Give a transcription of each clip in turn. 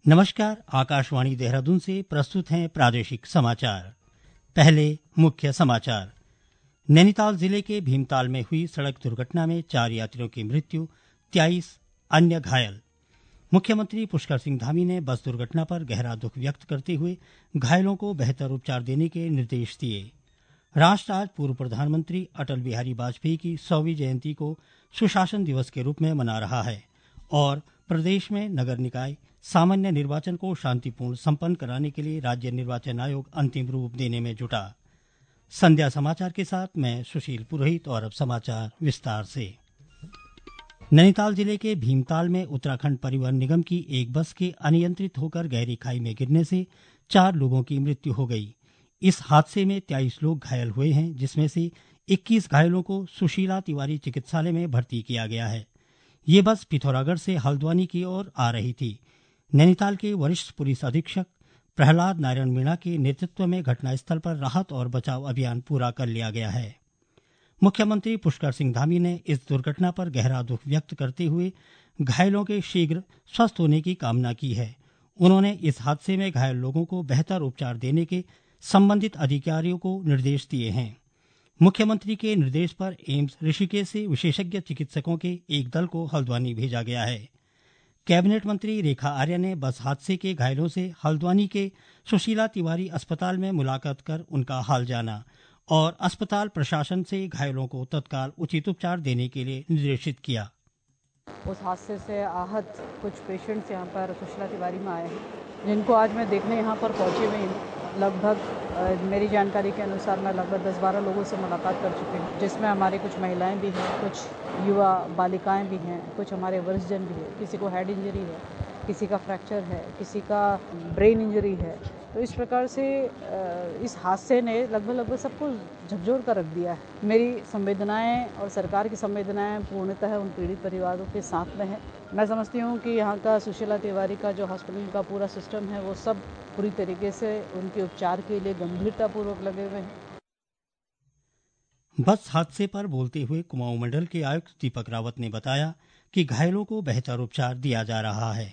नमस्कार, आकाशवाणी देहरादून से प्रस्तुत हैं प्रादेशिक समाचार। पहले मुख्य समाचार। नैनीताल जिले के भीमताल में हुई सड़क दुर्घटना में 4 यात्रियों की मृत्यु, 23 अन्य घायल। मुख्यमंत्री पुष्कर सिंह धामी ने बस दुर्घटना पर गहरा दुख व्यक्त करते हुए घायलों को बेहतर उपचार देने के निर्देश दिए। राष्ट्र आज पूर्व प्रधानमंत्री अटल बिहारी वाजपेयी की 100वीं जयंती को सुशासन दिवस के रूप में मना रहा है और प्रदेश में नगर निकाय सामान्य निर्वाचन को शांतिपूर्ण संपन्न कराने के लिए राज्य निर्वाचन आयोग अंतिम रूप देने में जुटा। संध्या समाचार के साथ मैं सुशील पुरोहित और अब समाचार विस्तार से। नैनीताल जिले के भीमताल में उत्तराखंड परिवहन निगम की एक बस के अनियंत्रित होकर गहरी खाई में गिरने से 4 लोगों की मृत्यु हो गई। इस हादसे में 23 लोग घायल हुए हैं, जिसमें से 21 घायलों को सुशीला तिवारी चिकित्सालय में भर्ती किया गया है। ये बस पिथौरागढ़ से हल्द्वानी की ओर आ रही थी। नैनीताल के वरिष्ठ पुलिस अधीक्षक प्रहलाद नारायण मीणा के नेतृत्व में घटनास्थल पर राहत और बचाव अभियान पूरा कर लिया गया है। मुख्यमंत्री पुष्कर सिंह धामी ने इस दुर्घटना पर गहरा दुख व्यक्त करते हुए घायलों के शीघ्र स्वस्थ होने की कामना की है। उन्होंने इस हादसे में घायल लोगों को बेहतर उपचार देने के संबंधित अधिकारियों को निर्देश दिए हैं। मुख्यमंत्री के निर्देश पर एम्स ऋषिकेश से विशेषज्ञ चिकित्सकों के एक दल को हल्द्वानी भेजा गया है। कैबिनेट मंत्री रेखा आर्य ने बस हादसे के घायलों से हल्द्वानी के सुशीला तिवारी अस्पताल में मुलाकात कर उनका हाल जाना और अस्पताल प्रशासन से घायलों को तत्काल उचित उपचार देने के लिए निर्देशित किया। उस हादसे से आहत कुछ पेशेंट्स यहाँ पर सुशीला तिवारी में आए हैं, जिनको आज मैं देखने यहाँ पर पहुँची हुई हूँ। लगभग मेरी जानकारी के अनुसार मैं लगभग 10-12 लोगों से मुलाकात कर चुकी हूँ, जिसमें हमारी कुछ महिलाएं भी हैं, कुछ युवा बालिकाएं भी हैं, कुछ हमारे वरिष्ठजन भी हैं। किसी को हेड इंजरी है, किसी का फ्रैक्चर है, किसी का ब्रेन इंजरी है। तो इस प्रकार से इस हादसे ने लगभग सबको झकझोर कर रख दिया है। मेरी संवेदनाएं और सरकार की संवेदनाएं पूर्णतः उन पीड़ित परिवारों के साथ में है। मैं समझती हूँ कि यहाँ का सुशीला तिवारी का जो हॉस्पिटल का पूरा सिस्टम है, वो सब पूरी तरीके से उनके उपचार के लिए गंभीरतापूर्वक लगे हुए हैं। बस हादसे पर बोलते हुए कुमाऊं मंडल के आयुक्त दीपक रावत ने बताया कि घायलों को बेहतर उपचार दिया जा रहा है।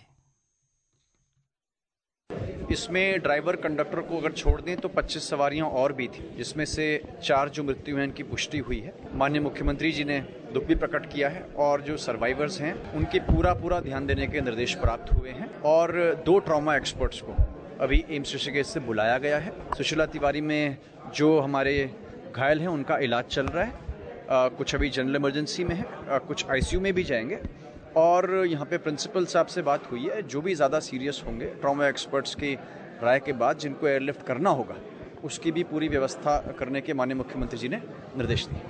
इसमें ड्राइवर कंडक्टर को अगर छोड़ दें तो 25 सवारियां और भी थी, जिसमें से 4 जो मृत्यु है इनकी पुष्टि हुई है। माननीय मुख्यमंत्री जी ने दुख भी प्रकट किया है और जो सर्वाइवर्स हैं उनके पूरा ध्यान देने के निर्देश प्राप्त हुए हैं और 2 ट्रॉमा एक्सपर्ट्स को अभी एम्स ऋषिकेश से बुलाया गया है। सुशीला तिवारी में जो हमारे घायल हैं उनका इलाज चल रहा है। कुछ अभी जनरल इमरजेंसी में है, कुछ आईसीयू में भी जाएंगे और यहाँ पे प्रिंसिपल साहब से बात हुई है। जो भी ज़्यादा सीरियस होंगे ट्रॉमा एक्सपर्ट्स की राय के बाद जिनको एयरलिफ्ट करना होगा, उसकी भी पूरी व्यवस्था करने के माननीय मुख्यमंत्री जी ने निर्देश दिए।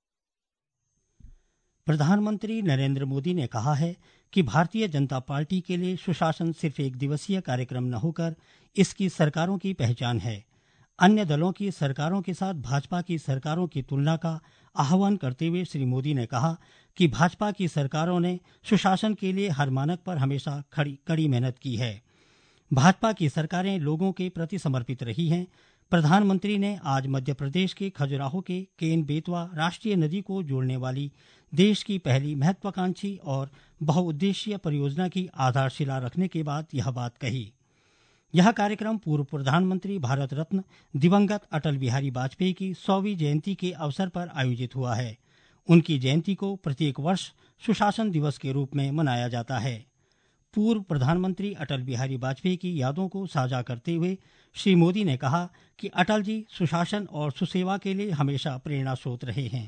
प्रधानमंत्री नरेंद्र मोदी ने कहा है कि भारतीय जनता पार्टी के लिए सुशासन सिर्फ एक दिवसीय कार्यक्रम न होकर इसकी सरकारों की पहचान है। अन्य दलों की सरकारों के साथ भाजपा की सरकारों की तुलना का आह्वान करते हुए श्री मोदी ने कहा कि भाजपा की सरकारों ने सुशासन के लिए हर मानक पर हमेशा कड़ी मेहनत की है। भाजपा की सरकारें लोगों के प्रति समर्पित रही हैं। प्रधानमंत्री ने आज मध्य प्रदेश के खजुराहो के केन बेतवा राष्ट्रीय नदी को जोड़ने वाली देश की पहली महत्वाकांक्षी और बहुउद्देशीय परियोजना की आधारशिला रखने के बाद यह बात कही। यह कार्यक्रम पूर्व प्रधानमंत्री भारत रत्न दिवंगत अटल बिहारी वाजपेयी की 100वीं जयंती के अवसर पर आयोजित हुआ है। उनकी जयंती को प्रत्येक वर्ष सुशासन दिवस के रूप में मनाया जाता है। पूर्व प्रधानमंत्री अटल बिहारी वाजपेयी की यादों को साझा करते हुए श्री मोदी ने कहा कि अटल जी सुशासन और सुसेवा के लिए हमेशा प्रेरणा स्रोत रहे हैं।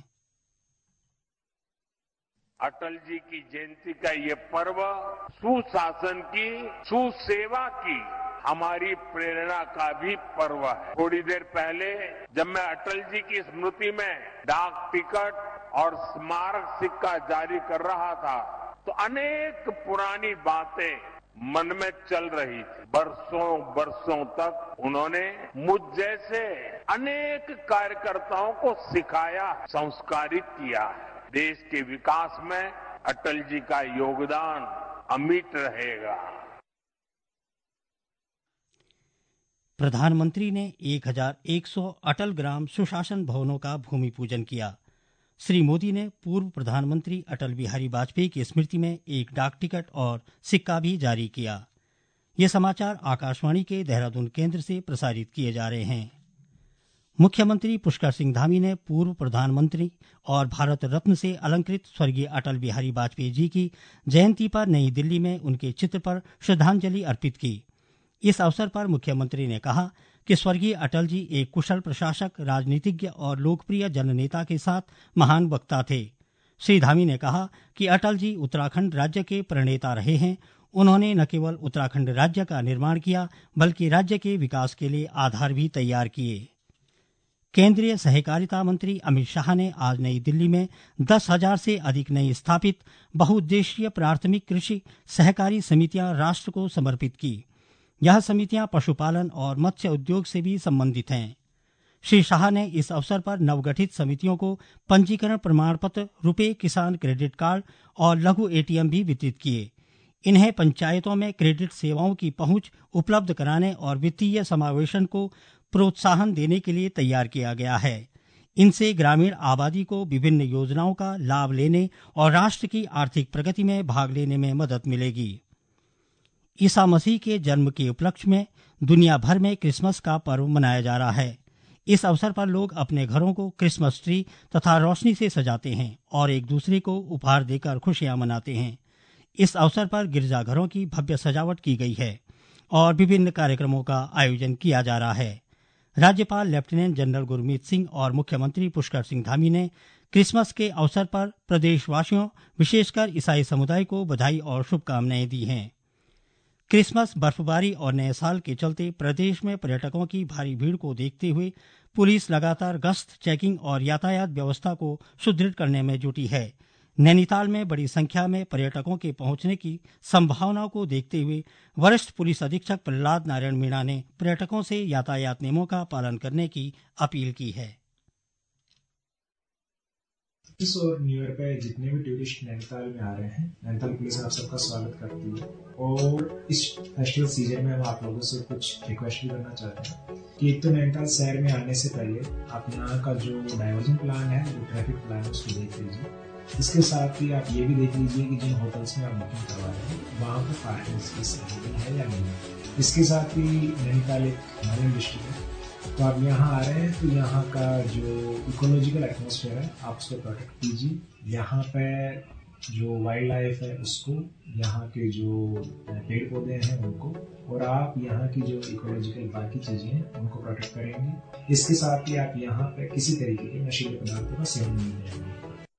अटल जी की जयंती का ये पर्व सुशासन की, सुसेवा की हमारी प्रेरणा का भी पर्व है। थोड़ी देर पहले जब मैं अटल जी की स्मृति में डाक टिकट और स्मारक सिक्का जारी कर रहा था तो अनेक पुरानी बातें मन में चल रही थी। बरसों तक उन्होंने मुझ जैसे अनेक कार्यकर्ताओं को सिखाया, संस्कारित किया है। देश के विकास में अटल जी का योगदान अमिट रहेगा। प्रधानमंत्री ने 1100 अटल ग्राम सुशासन भवनों का भूमि पूजन किया। श्री मोदी ने पूर्व प्रधानमंत्री अटल बिहारी वाजपेयी की स्मृति में एक डाक टिकट और सिक्का भी जारी किया। ये समाचार आकाशवाणी के देहरादून केंद्र से प्रसारित किए जा रहे हैं। मुख्यमंत्री पुष्कर सिंह धामी ने पूर्व प्रधानमंत्री और भारत रत्न से अलंकृत स्वर्गीय अटल बिहारी वाजपेयी जी की जयंती पर नई दिल्ली में उनके चित्र पर श्रद्धांजलि अर्पित की। इस अवसर पर मुख्यमंत्री ने कहा कि स्वर्गीय अटल जी एक कुशल प्रशासक, राजनीतिज्ञ और लोकप्रिय जननेता के साथ महान वक्ता थे। श्री धामी ने कहा कि अटल जी उत्तराखंड राज्य के प्रणेता रहे हैं। उन्होंने न केवल उत्तराखंड राज्य का निर्माण किया, बल्कि राज्य के विकास के लिए आधार भी तैयार किए। केंद्रीय सहकारिता मंत्री अमित शाह ने आज नई दिल्ली में 10,000 से अधिक नई स्थापित बहुउद्देशीय प्राथमिक कृषि सहकारी समितियां राष्ट्र को समर्पित की। यह समितियां पशुपालन और मत्स्य उद्योग से भी संबंधित हैं। श्री शाह ने इस अवसर पर नवगठित समितियों को पंजीकरण प्रमाण पत्र, रुपे किसान क्रेडिट कार्ड और लघु एटीएम भी वितरित किए। इन्हें पंचायतों में क्रेडिट सेवाओं की पहुंच उपलब्ध कराने और वित्तीय समावेशन को प्रोत्साहन देने के लिए तैयार किया गया है। इनसे ग्रामीण आबादी को विभिन्न योजनाओं का लाभ लेने और राष्ट्र की आर्थिक प्रगति में भाग लेने में मदद मिलेगी। ईसा मसीह के जन्म के उपलक्ष्य में दुनिया भर में क्रिसमस का पर्व मनाया जा रहा है। इस अवसर पर लोग अपने घरों को क्रिसमस ट्री तथा रोशनी से सजाते हैं और एक दूसरे को उपहार देकर खुशियां मनाते हैं। इस अवसर पर गिरजाघरों की भव्य सजावट की गई है और विभिन्न कार्यक्रमों का आयोजन किया जा रहा है। राज्यपाल लेफ्टिनेंट जनरल गुरमीत सिंह और मुख्यमंत्री पुष्कर सिंह धामी ने क्रिसमस के अवसर पर प्रदेशवासियों, विशेषकर ईसाई समुदाय को बधाई और शुभकामनाएं दी हैं। क्रिसमस, बर्फबारी और नए साल के चलते प्रदेश में पर्यटकों की भारी भीड़ को देखते हुए पुलिस लगातार गश्त, चेकिंग और यातायात व्यवस्था को सुदृढ़ करने में जुटी है। नैनीताल में बड़ी संख्या में पर्यटकों के पहुंचने की संभावनाओं को देखते हुए वरिष्ठ पुलिस अधीक्षक प्रहलाद नारायण मीणा ने पर्यटकों से यातायात नियमों का पालन करने की अपील की है। क्रिसमस और न्यू ईयर पे जितने भी टूरिस्ट नैनीताल में आ रहे हैं, नैनीताल पुलिस आप सबका स्वागत करती है। और इस फेस्टिवल सीजन में हम आप लोगों से कुछ रिक्वेस्ट भी करना चाहते हैं कि एक तो नैनीताल शहर में आने से पहले आप यहाँ का जो डाइवर्जन प्लान है, जो ट्रैफिक प्लान है, उसको देख लीजिए। इसके साथ ही आप ये भी देख लीजिए कि जिन होटल्स में आप बुकिंग करवा रहे हैं वहाँ पर पार्किंग स्पेस अवेलेबल है या नहीं। इसके साथ ही नैनीताल एक हिमालयन डिस्ट्रिक्ट है, तो आप यहाँ आ रहे हैं तो यहाँ का जो इकोलॉजिकल एटमॉस्फेयर है आप उसको प्रोटेक्ट कीजिए। यहाँ पे जो वाइल्ड लाइफ है उसको, यहाँ के जो पेड़ पौधे हैं उनको, और आप यहाँ की जो इकोलॉजिकल बाकी चीजें हैं उनको प्रोटेक्ट करेंगे। इसके साथ ही आप यहाँ पे किसी तरीके के नशीले पदार्थों का सेवन नहीं करेंगे।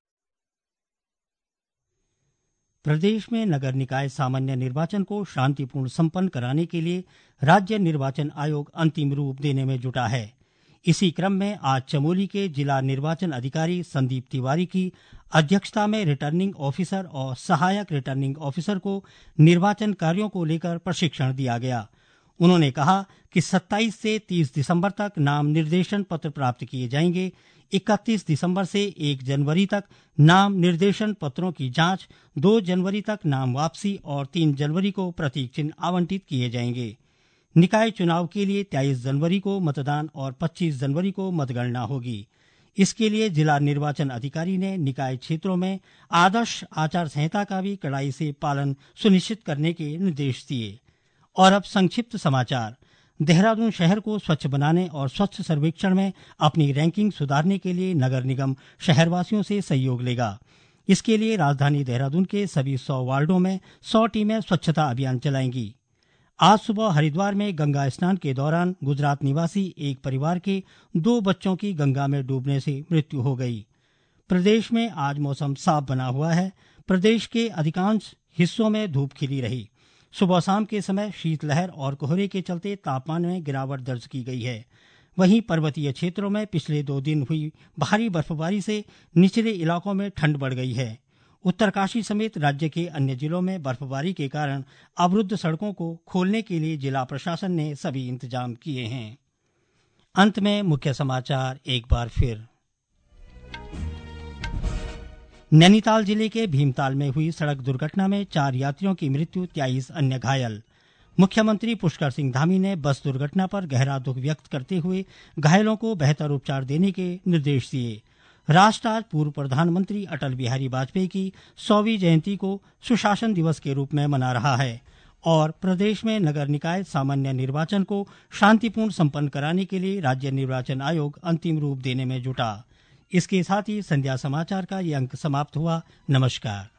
प्रदेश में नगर निकाय सामान्य निर्वाचन को शांतिपूर्ण संपन्न कराने के लिए राज्य निर्वाचन आयोग अंतिम रूप देने में जुटा है। इसी क्रम में आज चमोली के जिला निर्वाचन अधिकारी संदीप तिवारी की अध्यक्षता में रिटर्निंग ऑफिसर और सहायक रिटर्निंग ऑफिसर को निर्वाचन कार्यों को लेकर प्रशिक्षण दिया गया। उन्होंने कहा कि 27 से 30 दिसंबर तक नाम निर्देशन पत्र प्राप्त किए जाएंगे। 31 दिसंबर से 1 जनवरी तक नाम निर्देशन पत्रों की जांच, 2 जनवरी तक नाम वापसी और 3 जनवरी को प्रतीक चिन्ह आवंटित किए जाएंगे। निकाय चुनाव के लिए 23 जनवरी को मतदान और 25 जनवरी को मतगणना होगी। इसके लिए जिला निर्वाचन अधिकारी ने निकाय क्षेत्रों में आदर्श आचार संहिता का भी कड़ाई से पालन सुनिश्चित करने के निर्देश दिए। और अब संक्षिप्त समाचार। देहरादून शहर को स्वच्छ बनाने और स्वच्छ सर्वेक्षण में अपनी रैंकिंग सुधारने के लिए नगर निगम शहरवासियों से सहयोग लेगा। इसके लिए राजधानी देहरादून के सभी 100 वार्डों में 100 टीमें स्वच्छता अभियान चलाएंगी। आज सुबह हरिद्वार में गंगा स्नान के दौरान गुजरात निवासी एक परिवार के 2 बच्चों की गंगा में डूबने से मृत्यु हो गई। प्रदेश में आज मौसम साफ बना हुआ है। प्रदेश के अधिकांश हिस्सों में धूप खिली रही। सुबह शाम के समय शीतलहर और कोहरे के चलते तापमान में गिरावट दर्ज की गई है। वहीं पर्वतीय क्षेत्रों में पिछले 2 दिन हुई भारी बर्फबारी से निचले इलाकों में ठंड बढ़ गई है। उत्तरकाशी समेत राज्य के अन्य जिलों में बर्फबारी के कारण अवरुद्ध सड़कों को खोलने के लिए जिला प्रशासन ने सभी इंतजाम किए हैं। अंत में मुख्य समाचार एक बार फिर। नैनीताल जिले के भीमताल में हुई सड़क दुर्घटना में 4 यात्रियों की मृत्यु, 23 अन्य घायल। मुख्यमंत्री पुष्कर सिंह धामी ने बस दुर्घटना पर गहरा दुख व्यक्त करते हुए घायलों को बेहतर उपचार देने के निर्देश दिए। राष्ट्र आज पूर्व प्रधानमंत्री अटल बिहारी वाजपेयी की 100वीं जयंती को सुशासन दिवस के रूप में मना रहा है और प्रदेश में नगर निकाय सामान्य निर्वाचन को शांतिपूर्ण संपन्न कराने के लिए राज्य निर्वाचन आयोग अंतिम रूप देने में जुटा। इसके साथ ही संध्या समाचार का ये अंक समाप्त हुआ। नमस्कार।